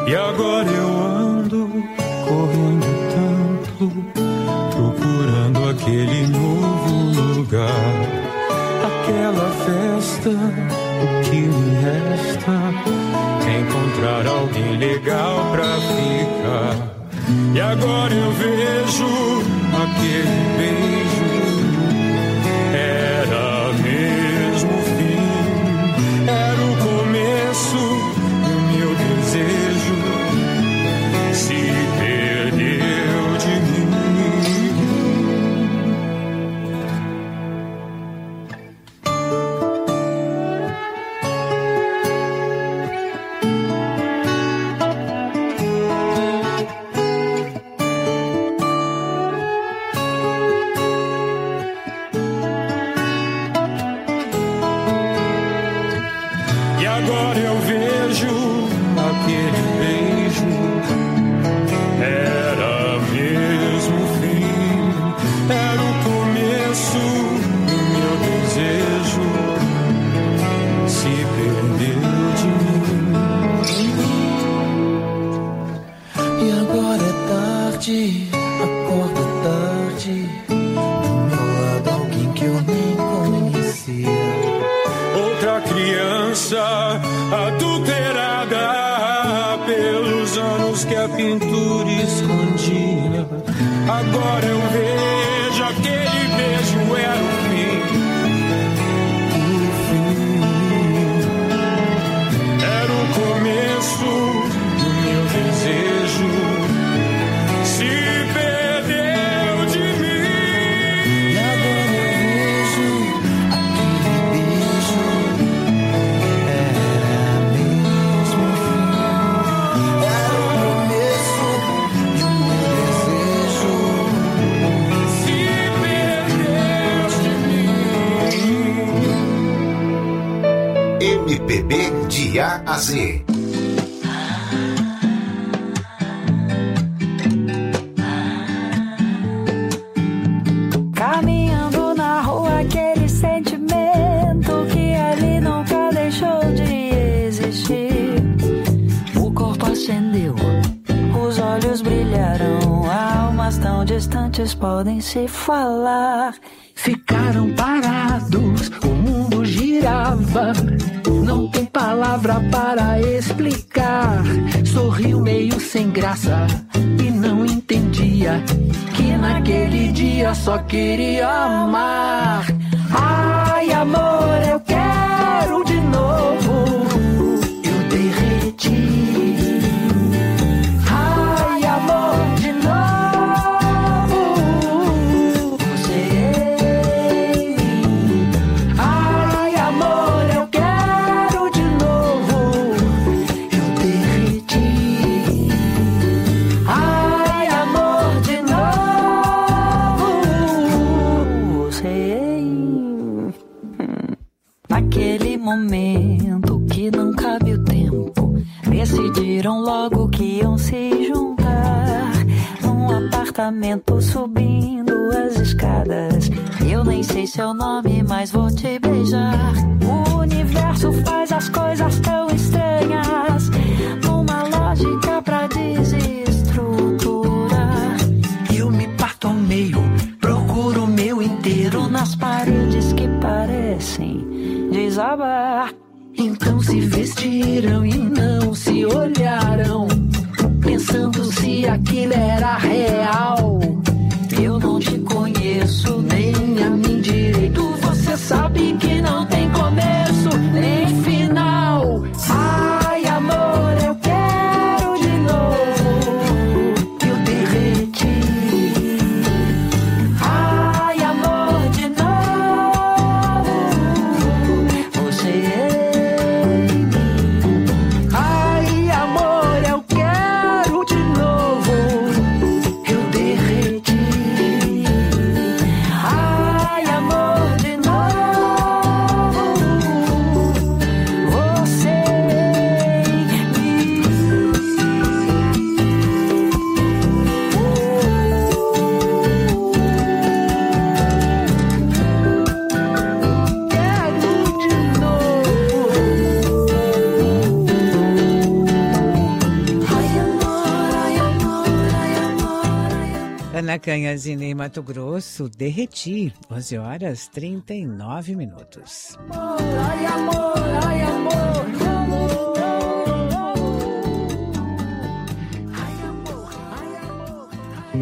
E agora eu ando correndo tanto, procurando aquele novo lugar, aquela festa. O que me resta é encontrar alguém legal pra ficar. E agora eu vejo aquele beijo, era mesmo o fim, era o começo do meu desejo, se perdeu de mim. Agora eu vejo aquele beijo, era mesmo o fim, era o começo do meu desejo, se perdeu de mim. E agora é tarde, acordo tarde, do meu lado alguém que eu nem conhecia. Outra criança adulterada pelos anos que a pintura escondia. Agora eu vejo aquele beijo era o fim. Era o começo do meu desejo, se perdeu de mim. E agora eu vejo aquele beijo, era mesmo o fim, era o começo do meu desejo, Se perdeu de mim. MPB de A a Z. Caminhando na rua, aquele sentimento que ali nunca deixou de existir. O corpo acendeu, os olhos brilharam, almas tão distantes podem se falar. Ficaram parados, o mundo girava, não tem palavra para explicar. Sorriu meio sem graça e não entendia que naquele dia só queria amar. Ai, amor, eu quero de novo. Eu derreti. Ai, amor, de novo. Você em mim. Ai, amor, eu quero de novo. Eu derreti. Ai, amor, de novo. Você em mim. Naquele momento que não cabe o tempo, decidiram logo que iam se juntar num apartamento subindo as escadas. Eu nem sei seu nome, mas vou te beijar. O universo faz as coisas tão estranhas, numa lógica pra desestruturar. Eu me parto ao meio, procuro o meu inteiro Nas paredes que parecem desabar. Então se vestiram e não se olharam, pensando se aquilo era real. Eu não te conheço, Nem a mim direito, você sabe que não tem começo nem final. Ai, amor, eu quero de novo. Eu derreti. ai, amor, de novo. Você em mim. na Canhazinha, em Mato Grosso, Derreti, 11h39. Ai, amor, ai, amor, amor. Ai, amor, ai, amor, ai,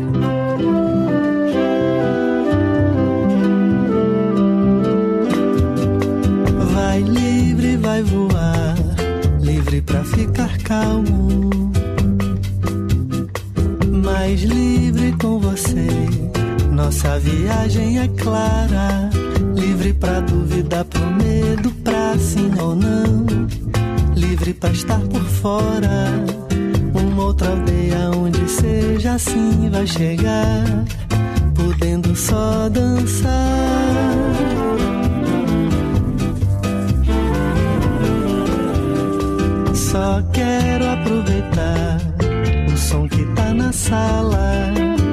amor. Vai livre, vai voar, livre pra ficar calmo, mais livre com você. Nossa viagem é clara, livre pra dúvida, pro medo, pra sim ou não, livre pra estar por fora. Uma outra aldeia onde seja assim vai chegar, podendo só dançar. Só quero aproveitar o som que tá na sala,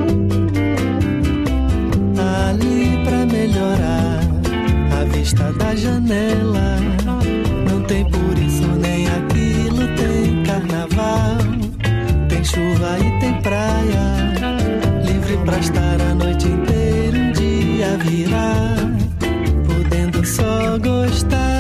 ali pra melhorar a vista da janela. Não tem por isso nem aquilo, tem carnaval, tem chuva e tem praia, livre pra estar a noite inteira, um dia virar, podendo só gostar.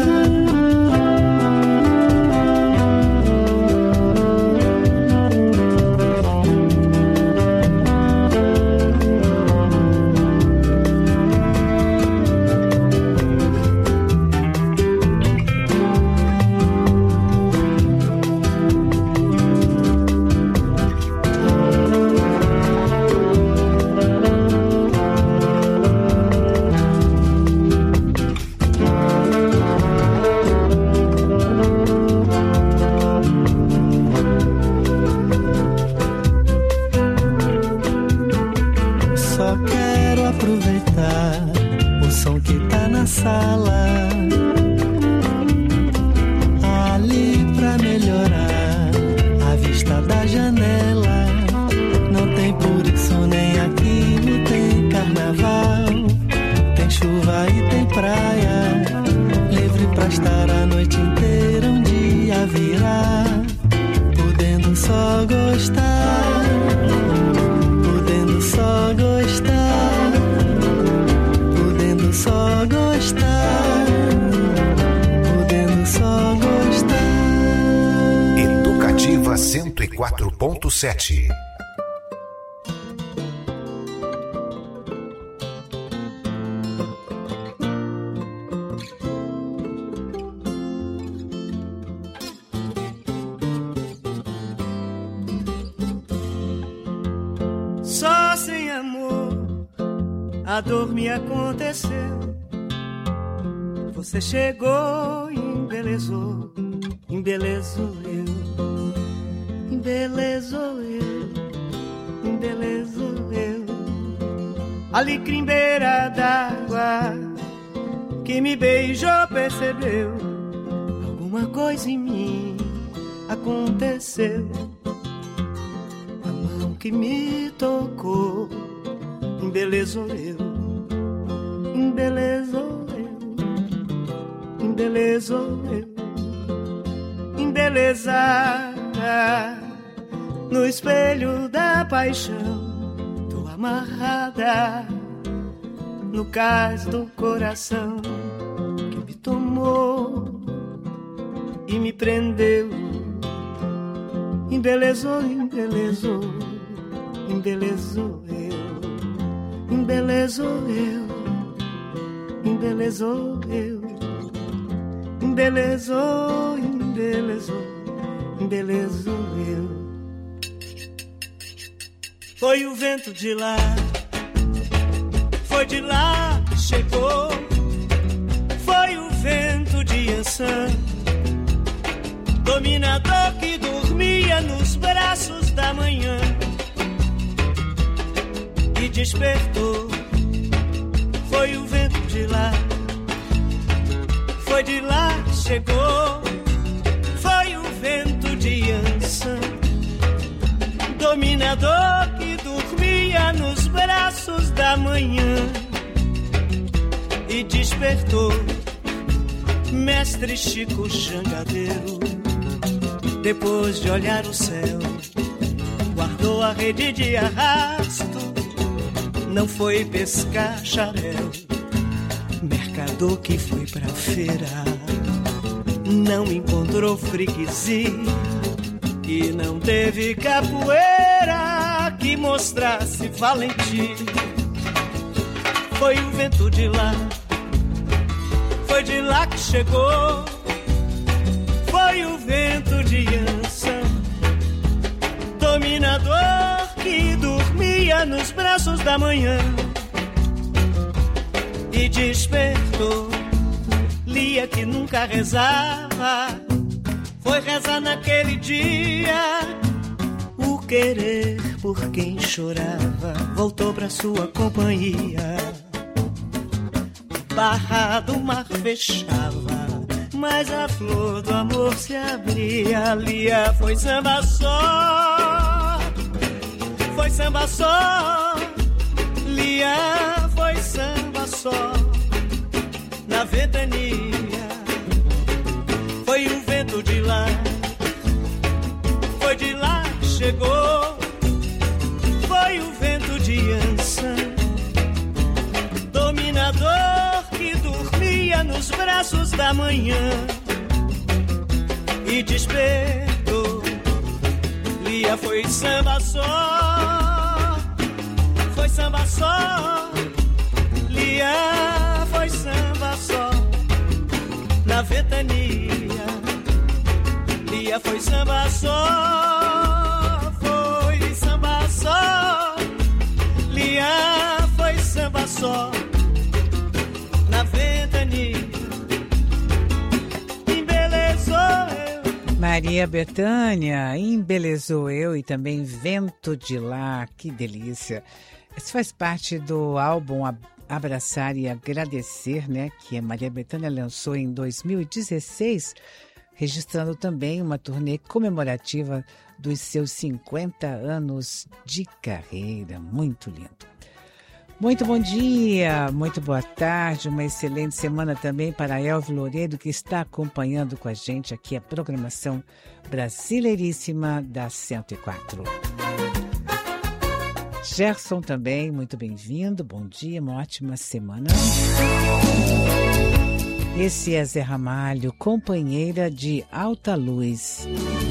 Sala, ali pra melhorar a vista da janela. Não tem por isso nem aquilo, tem carnaval, tem chuva e tem praia, livre pra estar a noite inteira, um dia virar, podendo só gostar, podendo só gostar, podendo só gostar, podendo só gostar. Educativa 104.7. Só sem amor a dor me aconteceu. Você chegou e embelezou, embelezou eu, embelezou eu, embelezou eu. Alecrim beira d'água que me beijou, percebeu, alguma coisa em mim aconteceu. A mão que me tocou, embelezou eu, embelezou eu, embelezou eu, embelezada no espelho da paixão. Tô amarrada no cais do coração que me tomou e me prendeu. Embelezou, embelezou, embelezou eu, embelezou eu, embelezou eu, embelezou, embelezou, embelezou eu. Foi o vento de lá, foi de lá que chegou. Foi o vento de Ançã, dominador que dormia nos braços da manhã e despertou. Foi o vento de lá, foi de lá que chegou. Foi o vento de Ançã, dominador que dormia nos braços da manhã e despertou. Mestre Chico Jangadeiro, depois de olhar o céu, guardou a rede de arrasto não foi pescar xarel, mercador que foi pra feira, não encontrou freguesia e não teve capoeira que mostrasse valentia. Foi o vento de lá, foi de lá que chegou, foi o vento de Ançã, dominador que dormia nos braços da manhã e despertou Lia que nunca rezava, foi rezar naquele dia. O querer por quem chorava voltou pra sua companhia. Barra do mar fechava, mas a flor do amor se abria. Lia foi samba só, foi samba só. Lia foi samba só. Na ventania foi o vento de lá, foi de lá que chegou. Foi o vento de Ançã, dominador que dormia nos braços da manhã e despertou. Lia foi samba só, foi samba só. Lia foi samba só. Na ventania Lia foi samba só, foi samba só. Lia foi samba só. Na ventania embelezou eu. Maria Bethânia embelezou eu, e também Vento de Lá, que delícia. Isso faz parte do álbum Abraçar e Agradecer, né, que a Maria Bethânia lançou em 2016, registrando também uma turnê comemorativa dos seus 50 anos de carreira. Muito lindo. Muito bom dia, muito boa tarde, uma excelente semana também para Elvio Loureiro, que está acompanhando com a gente aqui a programação brasileiríssima da 104. Gerson também, muito bem-vindo, bom dia, uma ótima semana. Esse é Zé Ramalho, companheira de Alta Luz.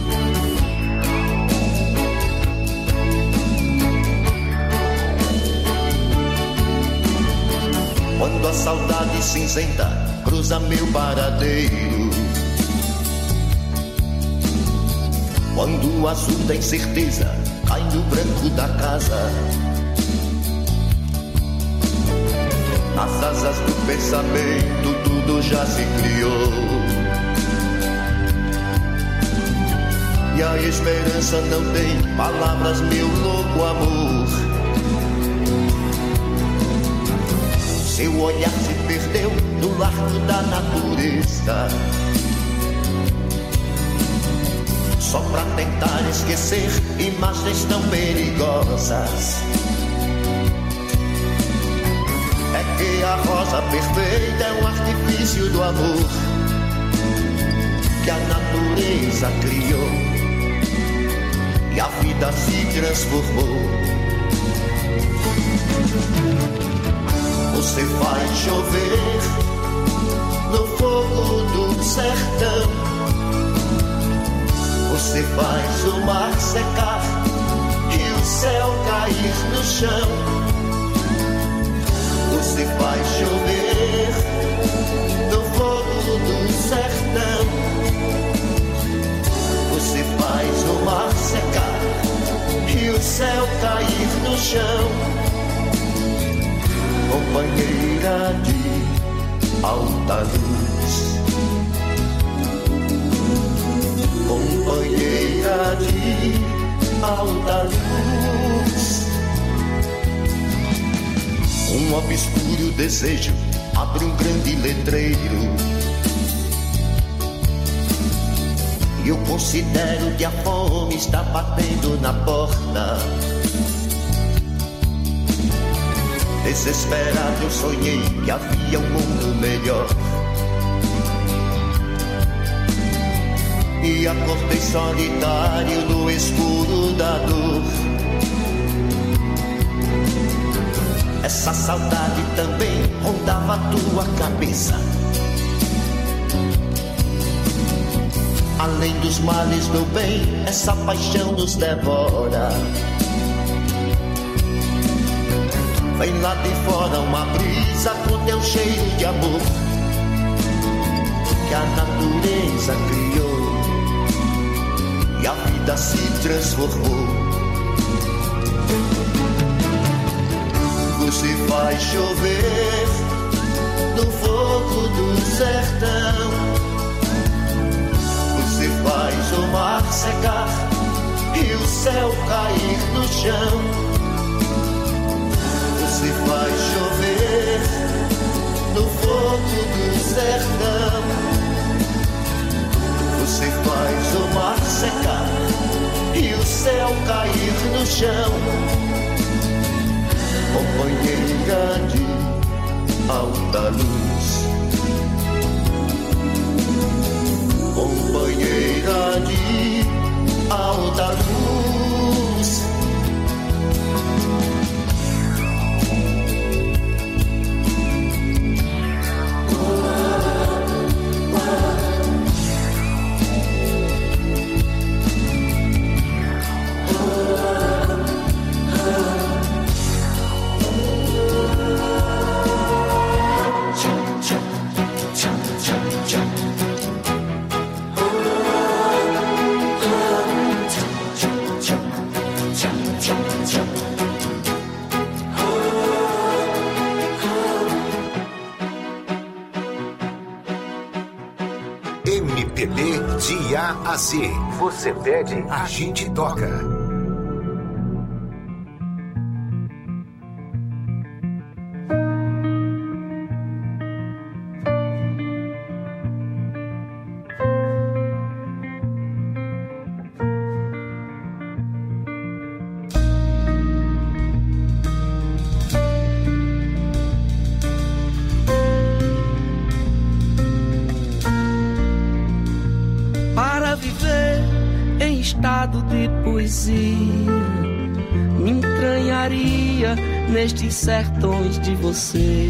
Quando a saudade cinzenta cruza meu paradeiro, quando o azul da incerteza cai no branco da casa, nas asas do pensamento tudo já se criou, e a esperança não tem palavras, meu louco amor. Seu olhar se perdeu no largo da natureza, só pra tentar esquecer imagens tão perigosas. É que a rosa perfeita é um artifício do amor que a natureza criou e a vida se transformou. Você faz chover no fogo do sertão, você faz o mar secar e o céu cair no chão. Você faz chover no fogo do sertão, você faz o mar secar e o céu cair no chão. Companheira de alta luz, companheira de alta luz. Um obscuro desejo abre um grande letreiro, e eu considero que a fome está batendo na porta. Desesperado eu sonhei que havia um mundo melhor, e acordei solitário no escuro da dor. essa saudade também rondava a tua cabeça. Além dos males, meu bem, essa paixão nos devora. Vem lá de fora uma brisa com teu cheiro de amor que a natureza criou e a vida se transformou. Você faz chover no fogo do sertão, você faz o mar secar e o céu cair no chão. Você faz chover no fogo do sertão, você faz o mar secar e o céu cair no chão. Companheira de alta luz, companheira de alta luz. MPB de A a Z. Você pede, a gente toca. Me entranharia nestes sertões de você,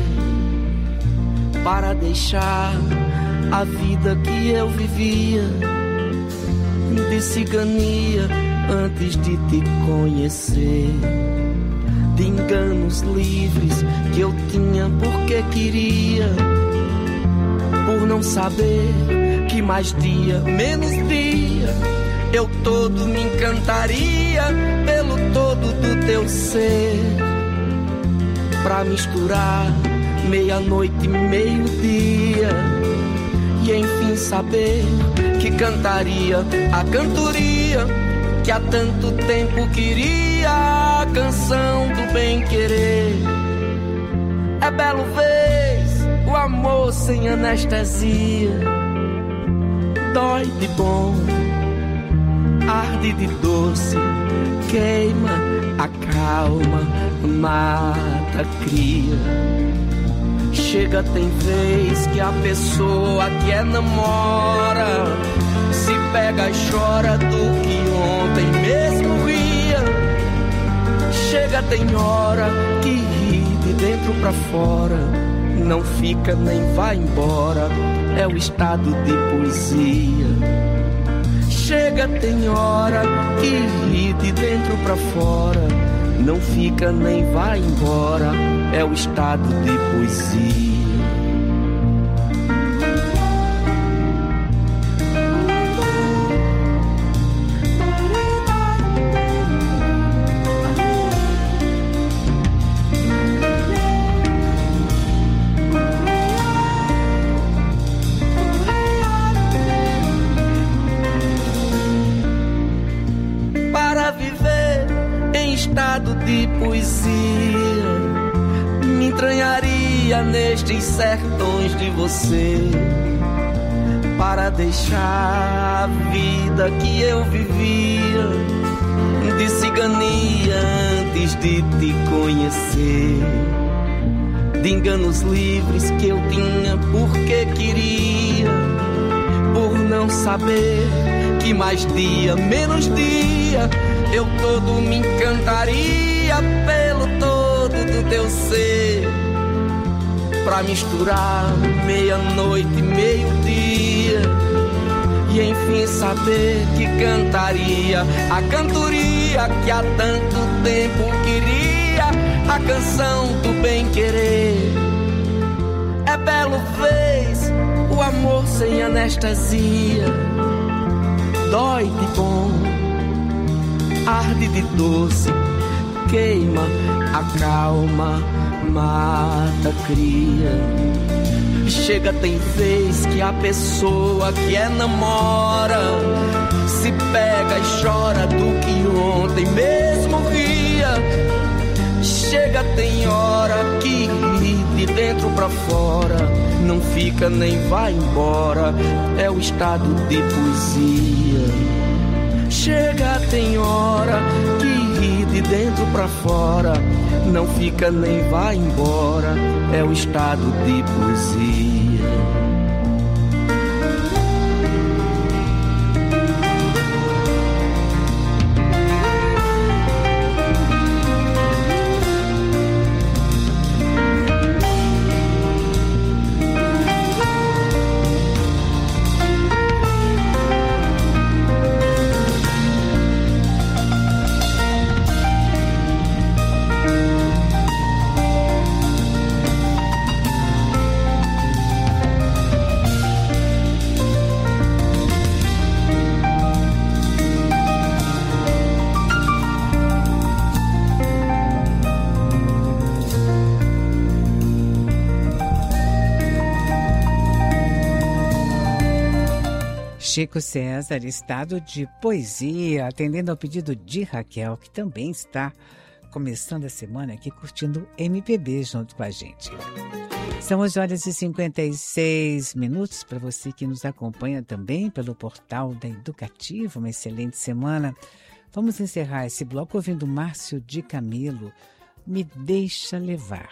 para deixar a vida que eu vivia de cigania antes de te conhecer, de enganos livres que eu tinha porque queria, por não saber que mais dia, menos dia, eu todo me encantaria pelo todo do teu ser, pra misturar meia-noite e meio-dia, e enfim saber que cantaria a cantoria que há tanto tempo queria, a canção do bem-querer. É belo vez o amor sem anestesia, dói de bom, arde de doce, queima, acalma, mata, cria. Chega, tem vez que a pessoa que namora se pega e chora do que ontem mesmo ria. Chega, tem hora que ri de dentro pra fora, não fica nem vai embora, é o estado de poesia. Chega, tem hora que ri de dentro pra fora, não fica nem vai embora, é o estado de poesia. De poesia, me entranharia nestes sertões de você, para deixar a vida que eu vivia de cigania antes de te conhecer, de enganos livres que eu tinha porque queria, por não saber que mais dia, menos dia, eu todo me encantaria pelo todo do teu ser, pra misturar meia-noite e meio-dia, e enfim saber que cantaria a cantoria que há tanto tempo queria, a canção do bem-querer. É belo vez o amor sem anestesia, dói de bom, arde de doce, queima, acalma, mata, cria. Chega, tem vez que a pessoa que namora se pega e chora do que ontem mesmo ria. Chega, tem hora que de dentro pra fora não fica nem vai embora, é o estado de poesia. Chega, tem hora que de dentro pra fora não fica nem vai embora, é o estado de poesia. Chico César, estado de poesia, atendendo ao pedido de Raquel, que também está começando a semana aqui curtindo MPB junto com a gente. São 11h56 para você que nos acompanha também pelo portal da Educativa. Uma excelente semana. Vamos encerrar esse bloco ouvindo Márcio de Camelo, Me Deixa Levar.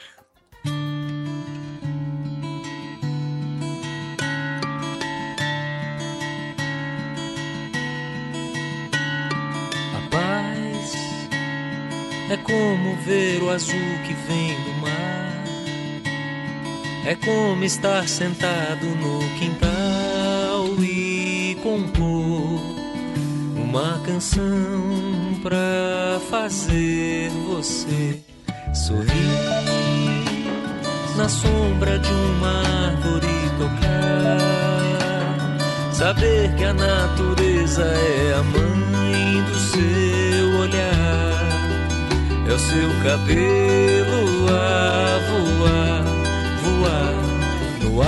É como ver o azul que vem do mar, é como estar sentado no quintal e compor uma canção pra fazer você sorrir, na sombra de uma árvore tocar, saber que a natureza é a mãe do seu olhar. É o seu cabelo a voar, voar no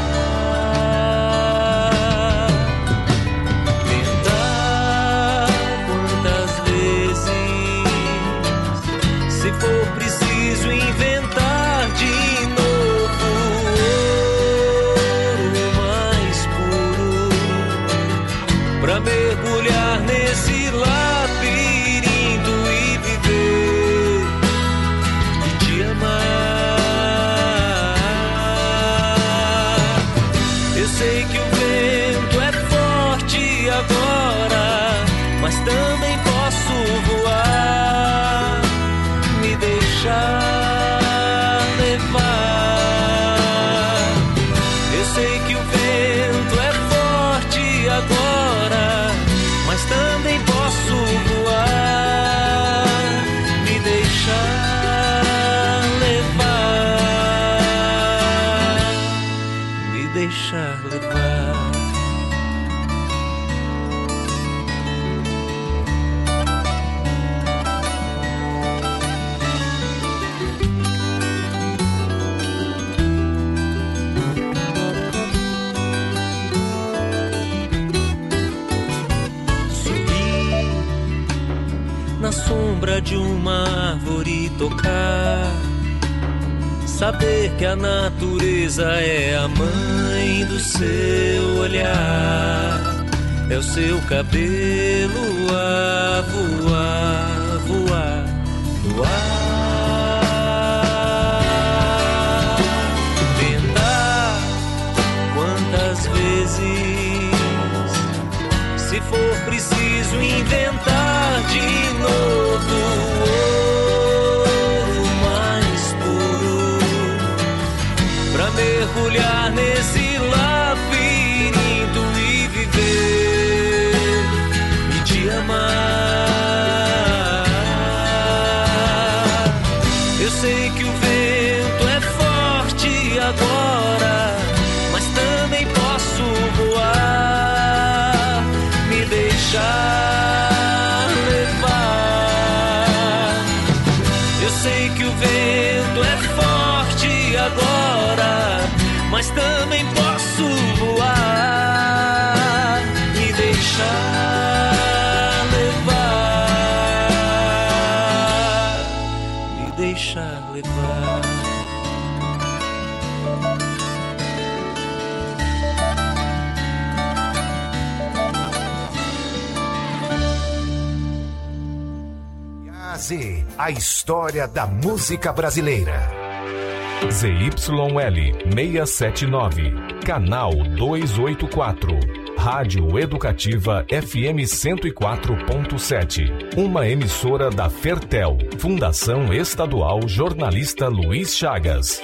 ar. Tentar quantas vezes, se for preciso inventar de novo ouro mais puro, pra mergulhar nesse labirinto e viver. Eu sei que o vento é forte agora, mas também posso voar, me deixar levar. Eu sei que o vento é forte agora, mas também posso voar, me deixar. Deixar levar. Subir na sombra de uma árvore tocar, saber que a natureza é a mãe do seu olhar, é o seu cabelo a voar, voar no ar. Tentar quantas vezes, se for preciso inventar de novo ouro mais sei que o vento é forte agora, mas também posso voar e deixar levar, me deixar levar. Z, a história da música brasileira. ZYL 679, canal 284, Rádio Educativa FM 104.7, uma emissora da Fertel, Fundação Estadual Jornalista Luiz Chagas.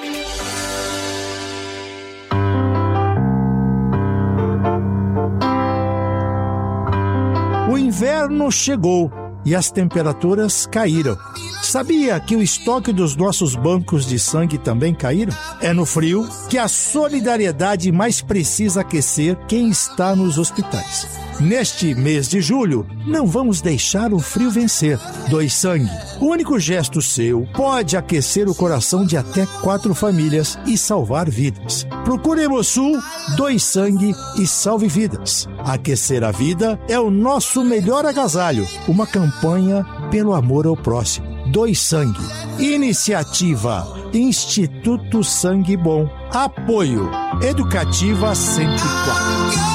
O inverno chegou e as temperaturas caíram. Sabia que o estoque dos nossos bancos de sangue também caíram? É no frio que a solidariedade mais precisa aquecer quem está nos hospitais. Neste mês de julho, não vamos deixar o frio vencer. Doe sangue. O único gesto seu pode aquecer o coração de até 4 famílias e salvar vidas. Procure Hemosul, doe sangue e salve vidas. Aquecer a vida é o nosso melhor agasalho. Uma campanha pelo amor ao próximo. Doe sangue. Iniciativa Instituto Sangue Bom. Apoio Educativa 104.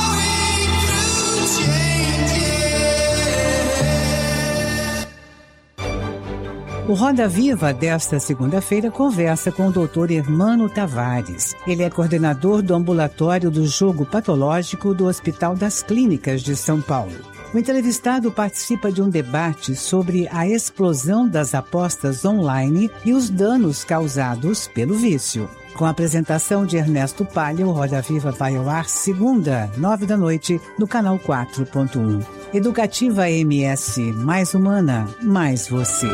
O Roda Viva desta segunda-feira conversa com o Dr. Hermano Tavares. Ele é coordenador do ambulatório do jogo patológico do Hospital das Clínicas de São Paulo. O entrevistado participa de um debate sobre a explosão das apostas online e os danos causados pelo vício. Com a apresentação de Ernesto Palha, o Roda Viva vai ao ar segunda, 21h, no canal 4.1. Educativa MS, mais humana, mais você.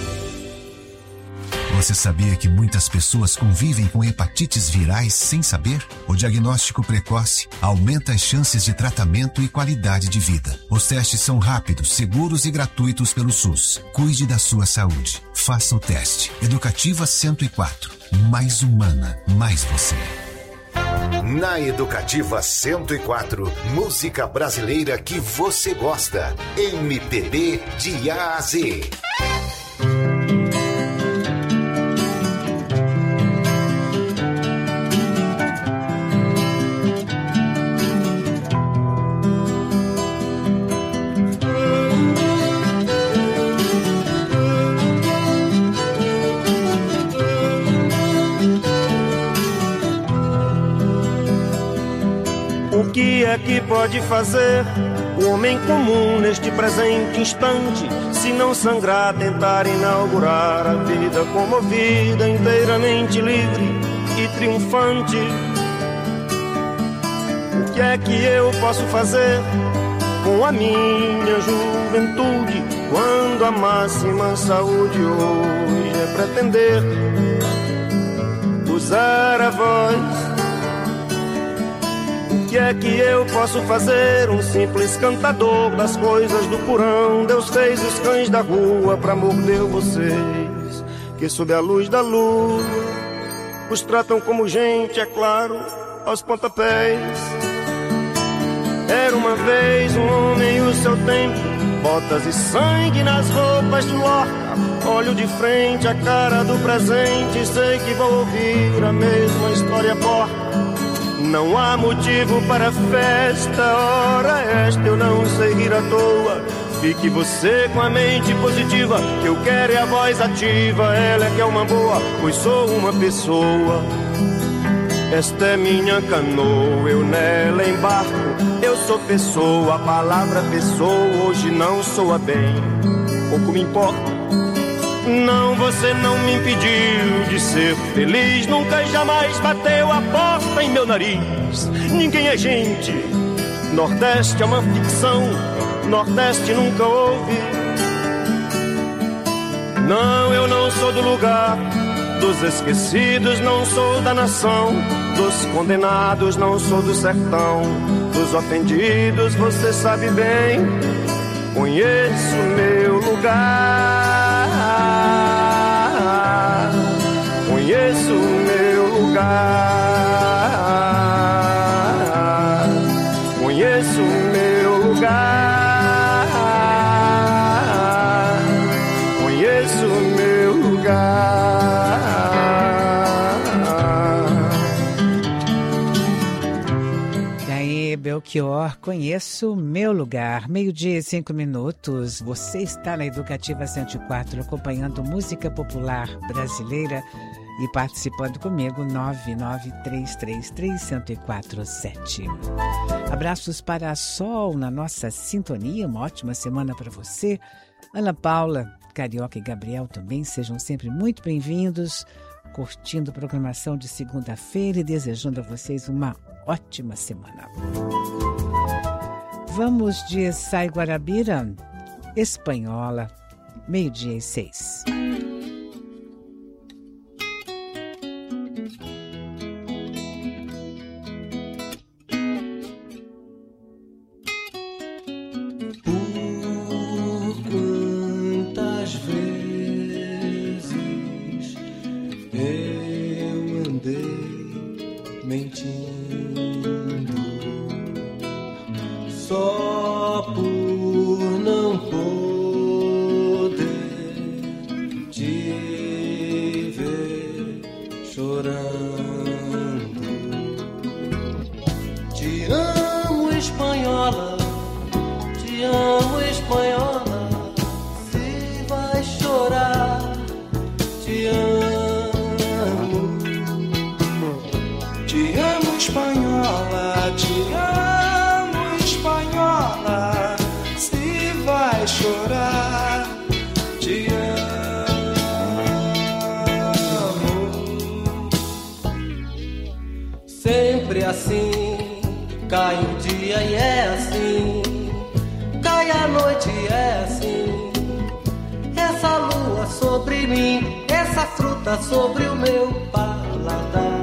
Você sabia que muitas pessoas convivem com hepatites virais sem saber? O diagnóstico precoce aumenta as chances de tratamento e qualidade de vida. Os testes são rápidos, seguros e gratuitos pelo SUS. Cuide da sua saúde. Faça o teste. Educativa 104. Mais humana, mais você. Na Educativa 104, música brasileira que você gosta. MPB de A a Z. O que é que pode fazer o homem comum neste presente instante, se não sangrar, tentar inaugurar a vida comovida, inteiramente livre e triunfante? O que é que eu posso fazer com a minha juventude, quando a máxima saúde hoje é pretender usar a voz? O que é que eu posso fazer? Um simples cantador das coisas do porão. Deus fez os cães da rua pra morder vocês, que sob a luz da lua os tratam como gente, é claro, aos pontapés. Era uma vez um homem e o seu tempo, botas e sangue nas roupas de Lorca. Olho de frente a cara do presente, sei que vou ouvir a mesma história porca. Não há motivo para festa, ora esta eu não sei rir à toa. Fique você com a mente positiva, que eu quero é a voz ativa. Ela é que é uma boa, pois sou uma pessoa. Esta é minha canoa, eu nela embarco. Eu sou pessoa, a palavra pessoa hoje não soa bem. Pouco me importa. Não, você não me impediu de ser feliz. Nunca jamais bateu a porta em meu nariz. Ninguém é gente. Nordeste é uma ficção. Nordeste nunca houve. Não, eu não sou do lugar dos esquecidos. Não sou da nação dos condenados. Não sou do sertão dos ofendidos. Você sabe bem, conheço meu lugar. lugar. Conheço o meu lugar. Conheço o meu lugar. Daí, Belchior, conheço o meu lugar. 12:05. Você está na Educativa 104, acompanhando música popular brasileira e participando comigo, 993331047. Abraços para a Sol na nossa sintonia, uma ótima semana para você. Ana Paula, Carioca e Gabriel também, sejam sempre muito bem-vindos, curtindo a programação de segunda-feira e desejando a vocês uma ótima semana. Vamos de Sai Guarabira, Espanhola, 12:06. Sobre o meu paladar,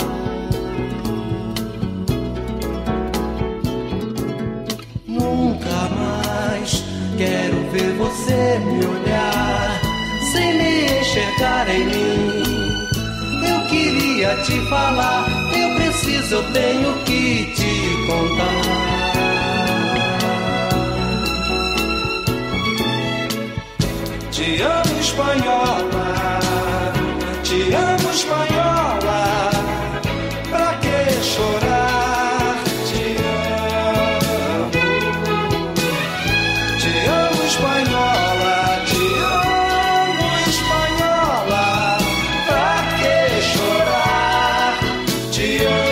nunca mais quero ver você me olhar sem me enxergar em mim. Eu queria te falar, eu preciso, eu tenho que te contar. Te amo, espanhola. Te amo, espanhola, pra que chorar? Te amo, espanhola, te amo, espanhola, pra que chorar? Te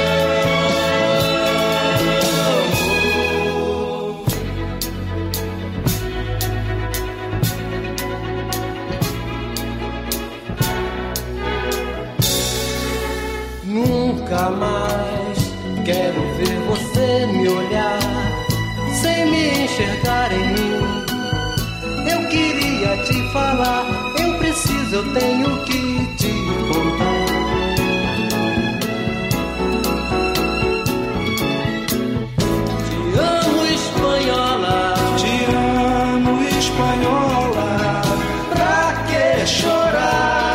Nunca mais quero ver você me olhar sem me enxergar em mim. Eu queria te falar, eu preciso, eu tenho que te contar. Te amo, espanhola. Te amo, espanhola. Pra que chorar?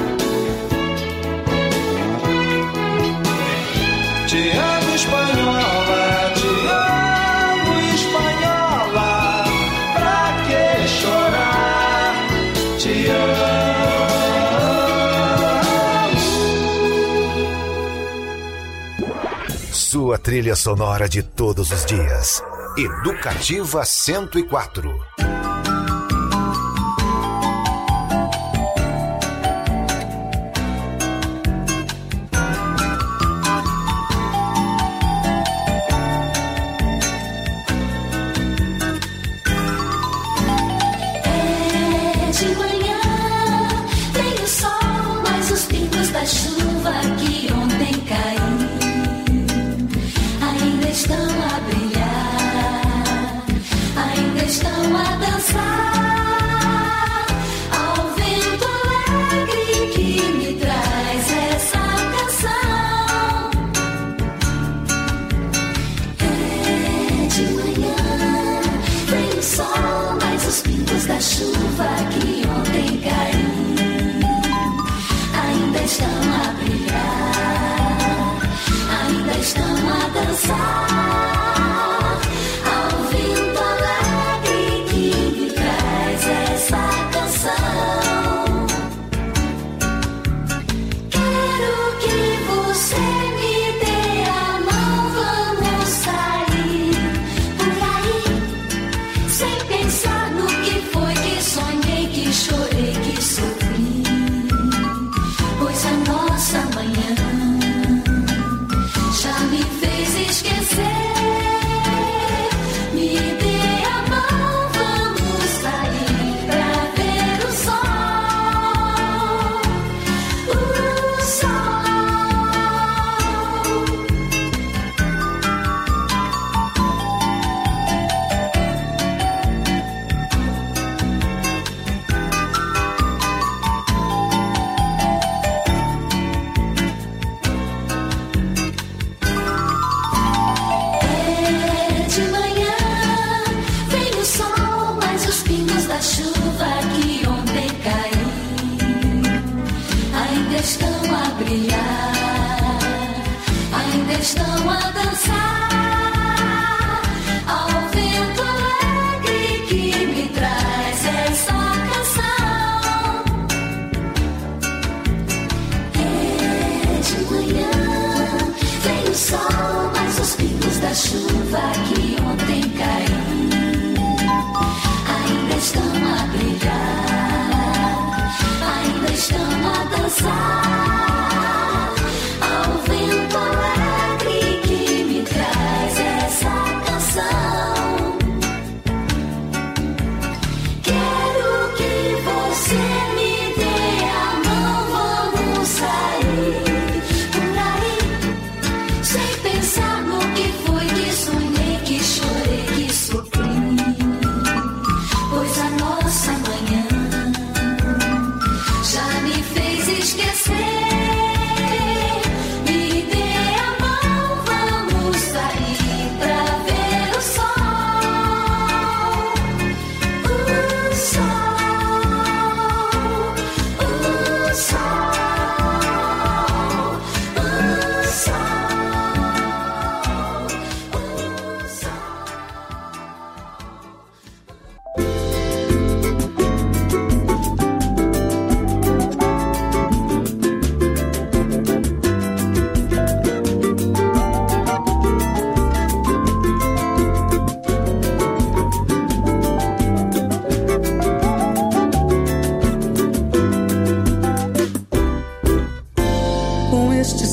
Te amo, espanhola, te amo, espanhola, pra que chorar? Te amo. Sua trilha sonora de todos os dias. Educativa 104. Ainda estão a brilhar.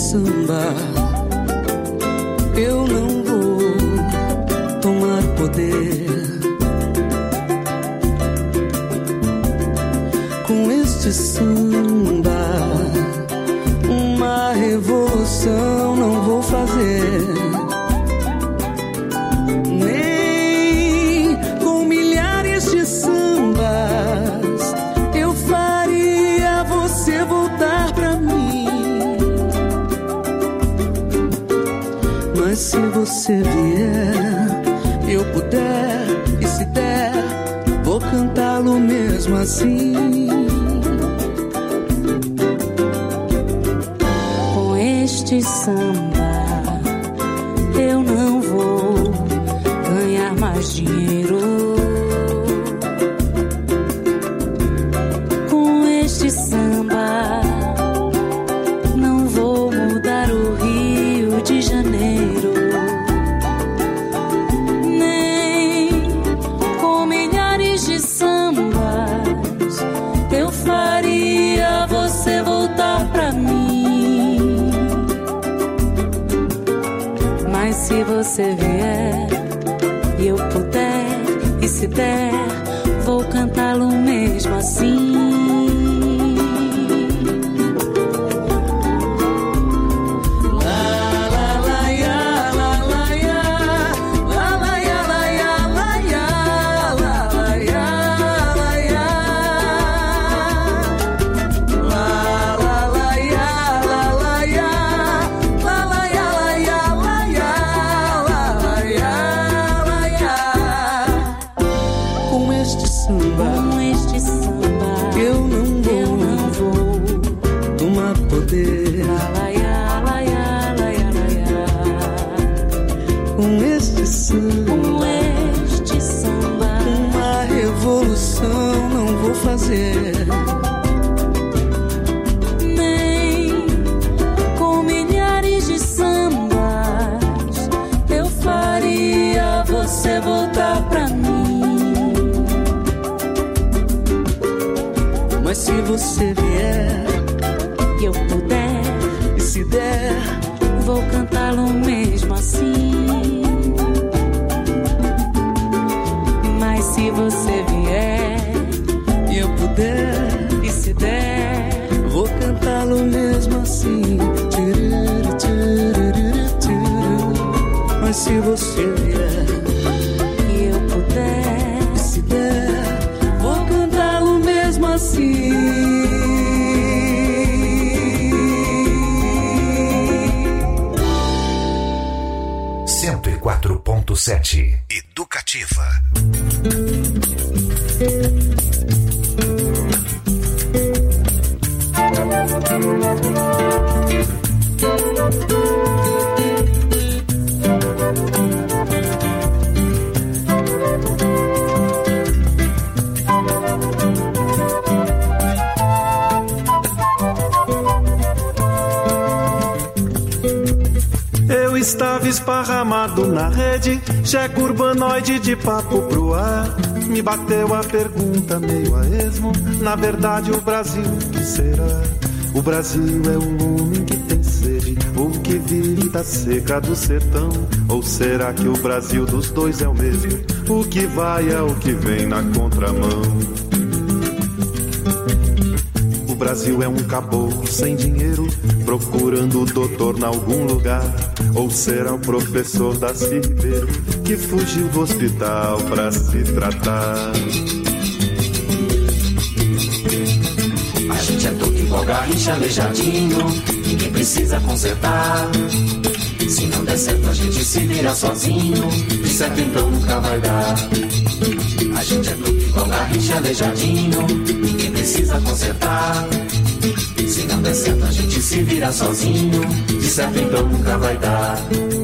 samba, eu não vou tomar poder. Com este samba, uma revolução não vou fazer. Nem com milhares de sambas eu faria você voltar pra mim. Mas se você vier, eu puder, e se der, vou cantá-lo mesmo assim. Com este samba eu não vou ganhar mais dinheiro. Com este samba não vou mudar o Rio de Janeiro. Nem com milhares de sambas eu faria você voltar pra mim. Mas se você vier e eu puder, e se der, vou cantá-lo mesmo assim. Nem com milhares de sambas eu faria você voltar pra mim. Mas se você vier e eu puder, e se der, vou cantá-lo mesmo assim. Mas se você vier e eu puder, e se der, vou cantá-lo mesmo assim. Mas se você vier e eu puder, e se der, vou cantá-lo mesmo assim. 104.7 Educativa. Eu estava esparramado na rede, cheque urbanoide de papo pro ar. Me bateu a pergunta meio a esmo, na verdade o Brasil, que será? O Brasil é um homem que tem sede, ou que vive da seca do sertão? Ou será que o Brasil dos dois é o mesmo? O que vai é o que vem na contramão. O Brasil é um caboclo sem dinheiro, procurando o doutor em algum lugar. Ou será o professor Darcy Ribeiro, que fugiu do hospital pra se tratar? A gente é todo igual Garrincha, aleijadinho, ninguém precisa consertar. Se não der certo a gente se vira sozinho, de certo então nunca vai dar. A gente é todo igual Garrincha, aleijadinho, ninguém precisa consertar. Se não der certo a gente se vira sozinho, de certo então nunca vai dar.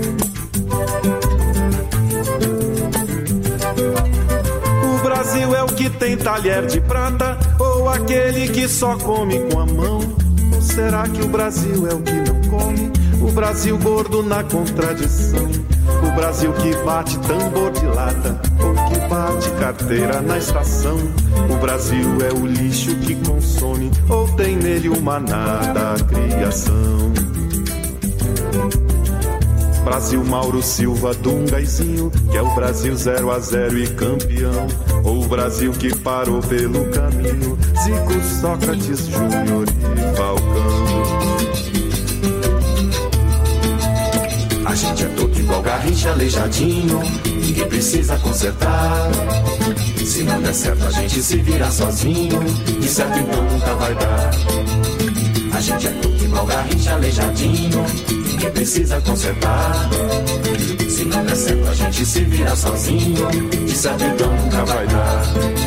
O Brasil é o que tem talher de prata, ou aquele que só come com a mão? Ou será que o Brasil é o que não come? O Brasil gordo na contradição. O Brasil que bate tambor de lata, ou que bate carteira na estação. O Brasil é o lixo que consome, ou tem nele uma nada criação. Brasil Mauro Silva, Dungaizinho, que é o Brasil 0-0 e campeão. Ou o Brasil que parou pelo caminho, Zico, Sócrates, Júnior e Falcão. A gente é todo igual Garrincha, Aleijadinho, ninguém precisa consertar. Se não der certo a gente se vira sozinho, de certo então nunca vai dar. A gente é todo igual Garrincha, Aleijadinho, ninguém precisa consertar. Se não der certo a gente se vira sozinho, de certo então nunca vai dar.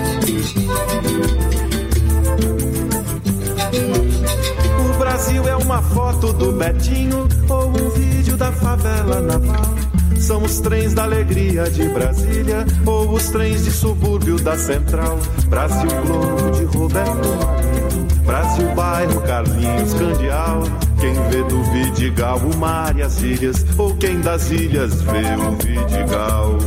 O Brasil é uma foto do Betinho ou um vídeo da favela naval. São os trens da alegria de Brasília ou os trens de subúrbio da Central. Brasil Globo de Roberto Marinho, Brasil Bairro Carlinhos Candial. Quem vê do Vidigal o mar e as ilhas, ou quem das ilhas vê o Vidigal.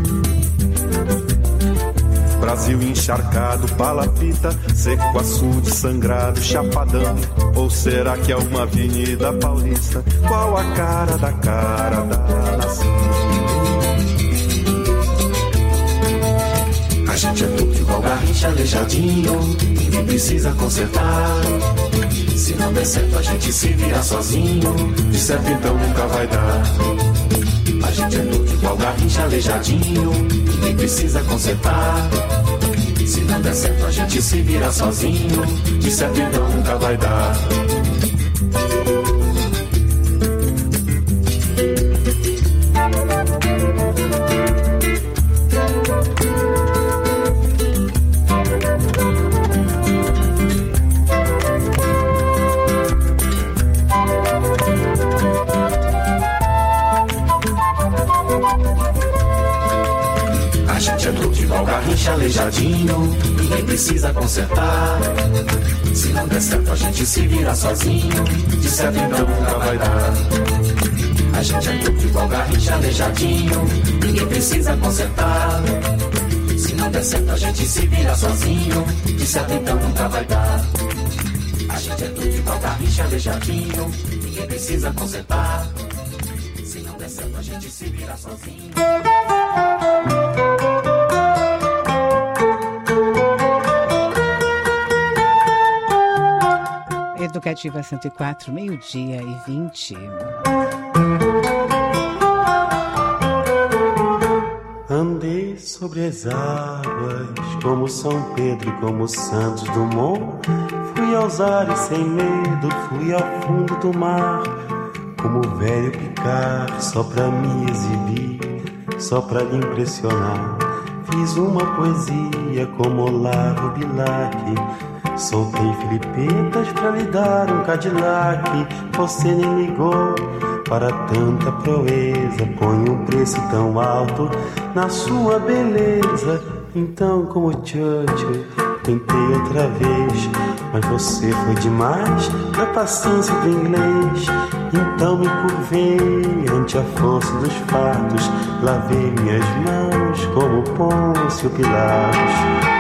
Brasil encharcado, palapita, seco, açude, sangrado, chapadão. Ou será que é uma avenida paulista? Qual a cara da nação? A gente é tudo igual Garrincha, Aleijadinho, ninguém precisa consertar. Se não der certo a gente se vira sozinho, de certo então nunca vai dar. A gente é tudo igual Garrincha, Aleijadinho, ninguém precisa consertar. Se não der certo a gente se vira sozinho, de certo então nunca vai dar. A gente é tudo igual Garrincha, Aleijadinho, ninguém precisa consertar. Se não der certo a gente se vira sozinho, de certo então nunca vai dar. A gente é tudo igual Garrincha, Aleijadinho, ninguém precisa consertar. Se não der certo a gente se vira sozinho, de certo então nunca vai dar. A gente é tudo igual Garrincha, Aleijadinho, ninguém precisa consertar. Se não der certo a gente se vira sozinho. Educativa 104, 12:20. Andei sobre as águas, como São Pedro, como Santos Dumont. Fui aos ares sem medo, fui ao fundo do mar, como o velho Picard, só pra me exibir, só pra lhe impressionar. Fiz uma poesia como Olavo Bilac, soltei filipetas pra lhe dar um Cadillac. Você nem ligou para tanta proeza, põe um preço tão alto na sua beleza. Então, como Churchill, tentei outra vez, mas você foi demais pra paciência do inglês. Então me curvei ante a força dos fatos, lavei minhas mãos como Pôncio Pilatos.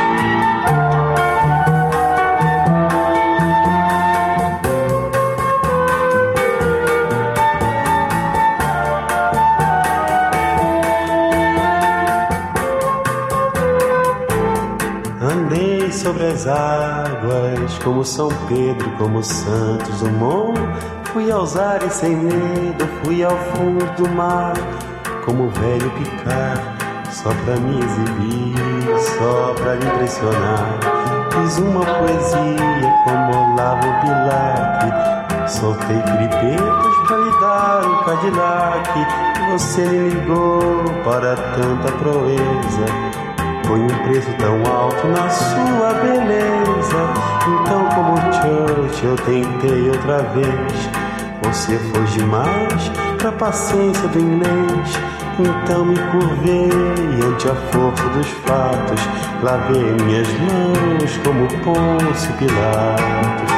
Sobre as águas, como São Pedro, como Santos Dumont. Fui aos ares sem medo, fui ao fundo do mar, como o velho Picard, só pra me exibir, só pra lhe impressionar. Fiz uma poesia como Olavo Bilac, soltei filipetas pra lhe dar um Cadillac. Você me ligou para tanta proeza, põe um preço tão alto na sua beleza. Então, como Churchill, eu tentei outra vez. Você foi demais pra paciência do inglês. Então me curvei ante a força dos fatos, lavei minhas mãos como Pôncio Pilatos.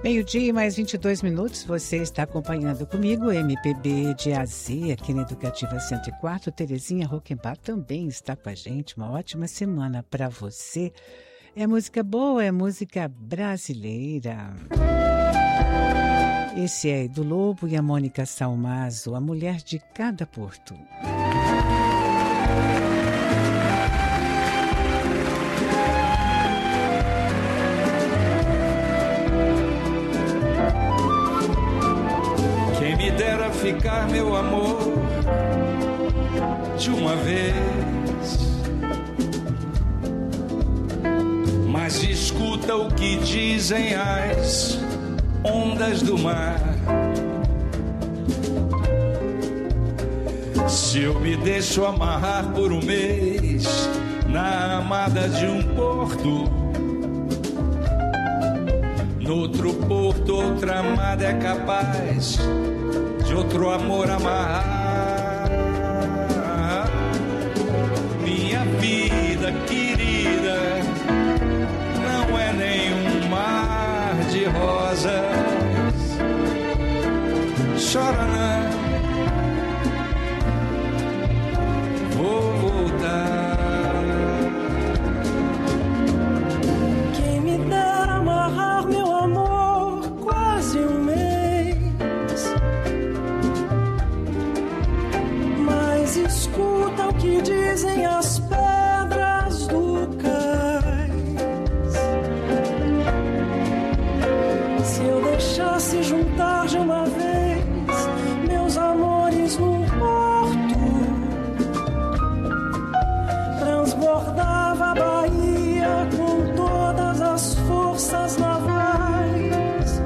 Meio-dia e mais 22 minutos, você está acompanhando comigo MPB de AZ aqui na Educativa 104. Terezinha Roquembar também está com a gente. Uma ótima semana para você. É música boa, é música brasileira. Esse é Edu Lobo e a Mônica Salmazo, a mulher de cada porto. Quem me dera ficar, meu amor, de uma vez. Mas escuta o que dizem as ondas do mar. Se eu me deixo amarrar por um mês na amada de um porto, noutro porto outra amada é capaz de outro amor amarrar. Minha vida querida não é nenhum mar de rosas. Chora não, vou voltar. Quem me dera amarrar meu amor quase um mês. Mas escuta o que dizem as pedras do cais. Se eu deixasse juntar de uma vez meus amores num porto, transbordava a Bahia com todas as forças navais.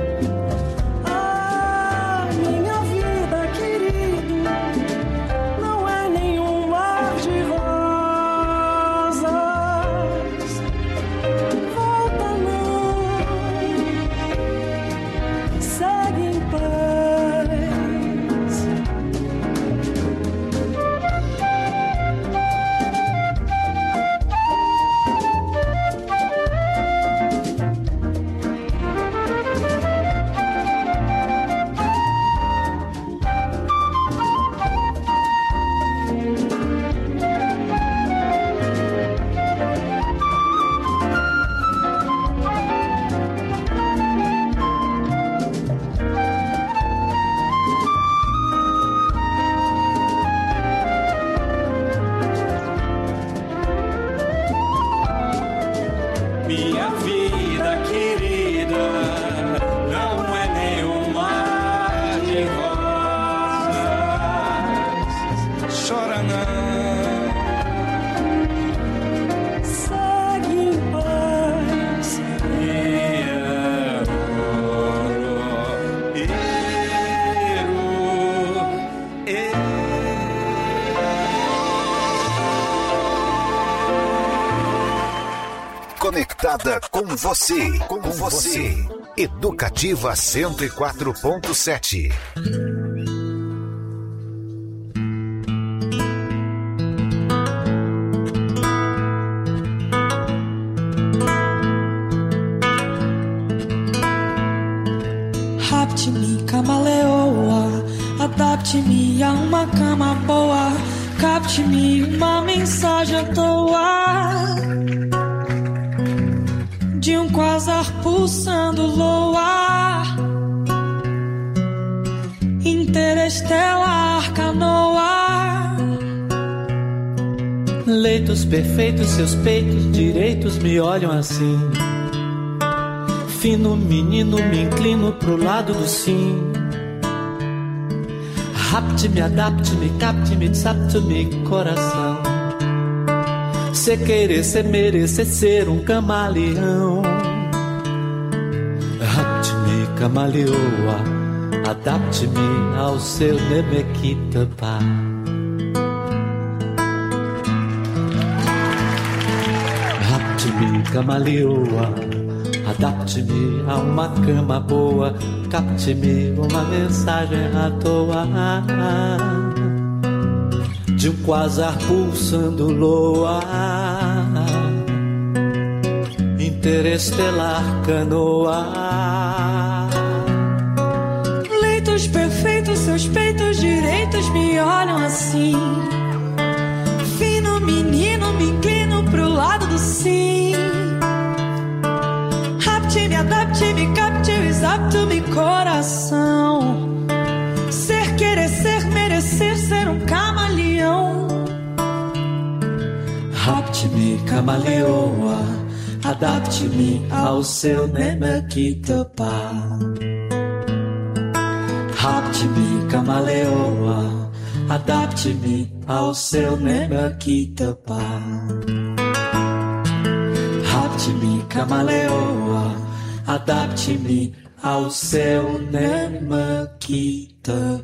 Ah, minha vida querida, não é nenhum mar de rosas. Volta não, segue em paz. Minha vida querida não é nenhum mar de rosas. Chora não, Segue em paz. Conectada com você, com você. Educativa 104.7. Rapte-me, camaleoa, adapte-me a uma cama boa, capte-me uma mensagem à toa de um quasar pulsando loa, interestelar canoa. Leitos perfeitos, seus peitos direitos me olham assim. Fino menino, me inclino pro lado do sim. Rapte-me, adapte-me, capte-me, desapte-me, coração. Cê querer, cê merecer ser um camaleão. Rapte-me, camaleoa, adapte-me ao seu Nemequitapá. Rapte-me, camaleoa, adapte-me a uma cama boa, capte-me uma mensagem à toa de um quasar pulsando loa, interestelar canoa. Leitos perfeitos, seus peitos direitos me olham assim. Fino menino, me inclino pro lado do sim. Rapte-me, adapte-me, capte-me, zapte-me, coração. Ser, querer, ser, merecer, ser um camaleão. Rapte-me, camaleoa, adapte-me ao seu Nemakitopá. Rapte-me, camaleoa, adapte-me ao seu Nemakitopá. Rapte-me, camaleoa, adapte-me ao seu Nemakitopá.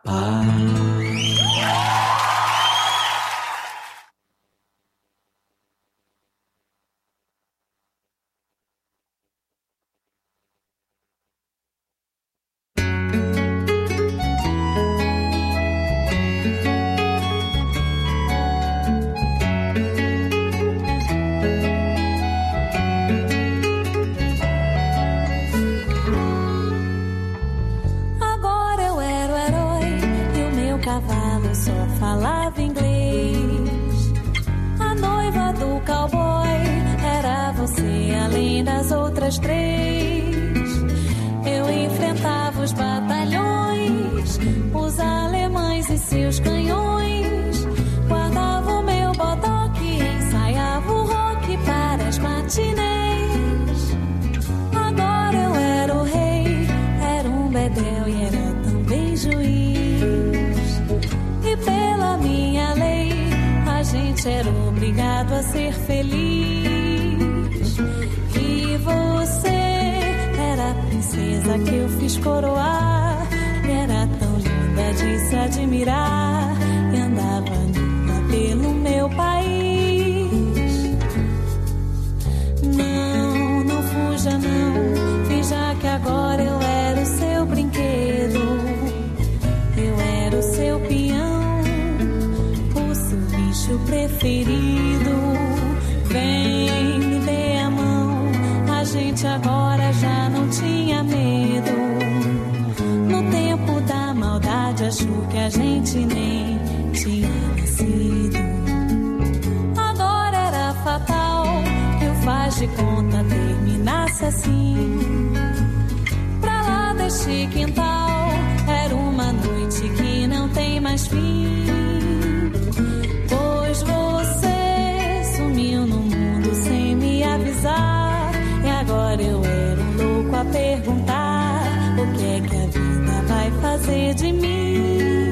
Falava inglês. A noiva do cowboy era você, além das outras três. Eu enfrentava os batalhões, os alemães e seus canhões. Guardava o meu bodoque, ensaiava o rock para as matinês. Agora eu era o rei, era um bedel e era também juiz. E pela minha lei, a gente era obrigado a ser feliz. E você era a princesa que eu fiz coroar. E era tão linda de se admirar. E andava nua pelo meu país. Não, não fuja não, finja que agora eu era o seu brinquedo. Eu era o seu peão, o preferido. Vem, me dê a mão. A gente agora já não tinha medo. No tempo da maldade achou que a gente nem tinha nascido. Agora era fatal que o faz de conta terminasse assim. Pra lá deste quintal era uma noite que não tem mais fim. E agora eu era um louco a perguntar o que é que a vida vai fazer de mim.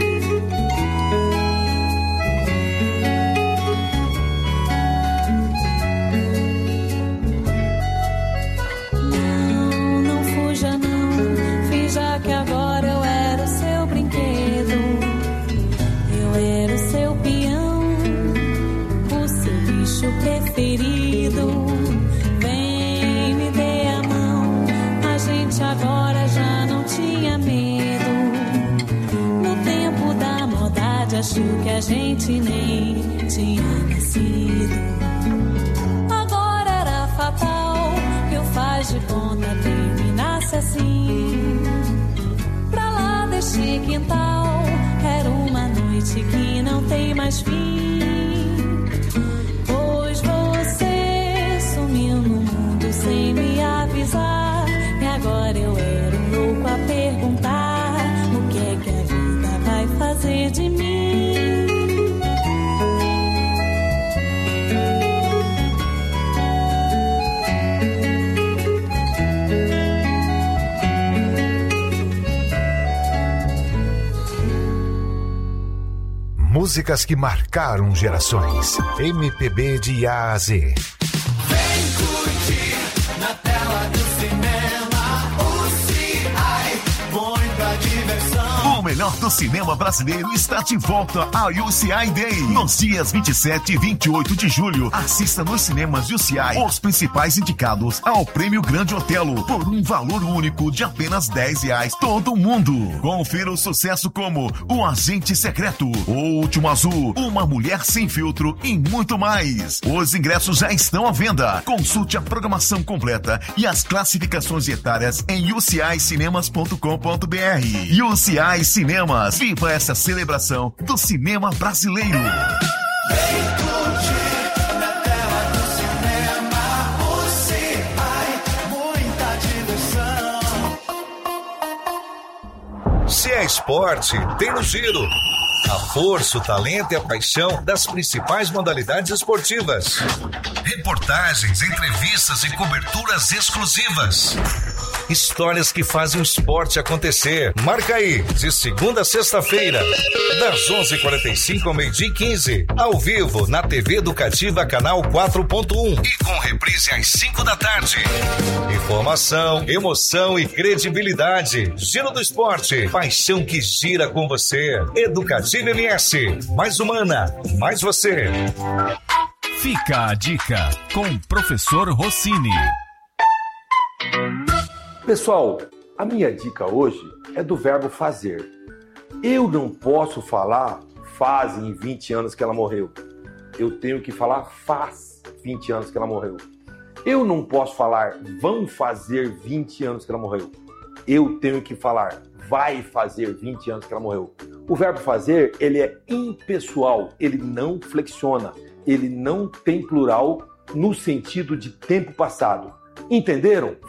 Não, não fuja não, finja que agora eu era o seu brinquedo. Eu era o seu peão, o seu bicho preferido. Agora já não tinha medo. No tempo da maldade achou que a gente nem tinha nascido. Agora era fatal que o faz de conta terminasse assim. Pra lá deste quintal era uma noite que não tem mais fim. Pois você sumiu no mundo sem me avisar. Agora eu era um louco a perguntar o que é que a vida vai fazer de mim. Músicas que marcaram gerações. MPB de A a Z. Vem curtir na tela do cinema. O melhor do cinema brasileiro está de volta ao UCI Day. Nos dias 27 e 28 de julho, assista nos cinemas UCI os principais indicados ao Prêmio Grande Otelo por um valor único de apenas R$10 todo mundo. Confira o sucesso como O Agente Secreto, O Último Azul, Uma Mulher Sem Filtro e muito mais. Os ingressos já estão à venda. Consulte a programação completa e as classificações etárias em ucicinemas.com.br. UCI Cinemas, viva essa celebração do cinema brasileiro. Se é esporte, tem no Giro. A força, o talento e a paixão das principais modalidades esportivas. Reportagens, entrevistas e coberturas exclusivas. Histórias que fazem o esporte acontecer. Marca aí, de segunda a sexta-feira, das 11h45 ao 12h15, ao vivo na TV Educativa Canal 4.1 e com reprise às 5 da tarde. Informação, emoção e credibilidade. Giro do Esporte, paixão que gira com você. Educativa MS, mais humana, mais você. Fica a dica com o professor Rossini. Pessoal, a minha dica hoje é do verbo fazer. Eu não posso falar fazem 20 anos que ela morreu. Eu tenho que falar faz 20 anos que ela morreu. Eu não posso falar vão fazer 20 anos que ela morreu. Eu tenho que falar vai fazer 20 anos que ela morreu. O verbo fazer, ele é impessoal, ele não flexiona, ele não tem plural no sentido de tempo passado. Entenderam?